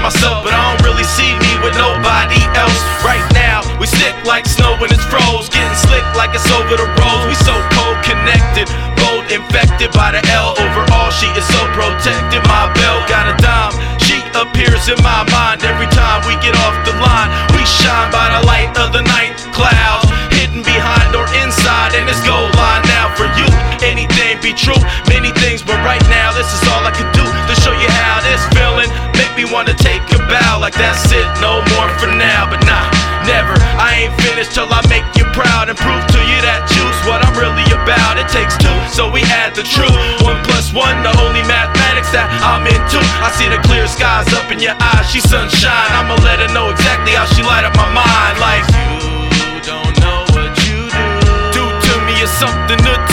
myself, but I don't really see me with nobody else. Right now, we stick like snow when it's froze, getting slick like it's over the road. We so cold connected, bold infected by the L. Overall, she is so protected. My bell got a dime. She appears in my mind every time we get off the line. We shine by the light of the night clouds, hidden behind or inside, and it's gold line now. For you, anything be true, many things, but right now this is all I can do to show you how this feeling make me wanna take a bow. Like that's it, no more for now. But nah, never, I ain't finished till I make you proud and prove to you that you's what I'm really about. It takes two, so we add the true. 1 + 1, the only mathematics that I'm into. I see the clear skies up in your eyes, she sunshine. I'ma let her know exactly how she light up my mind. Like, you don't know what you do to me is something to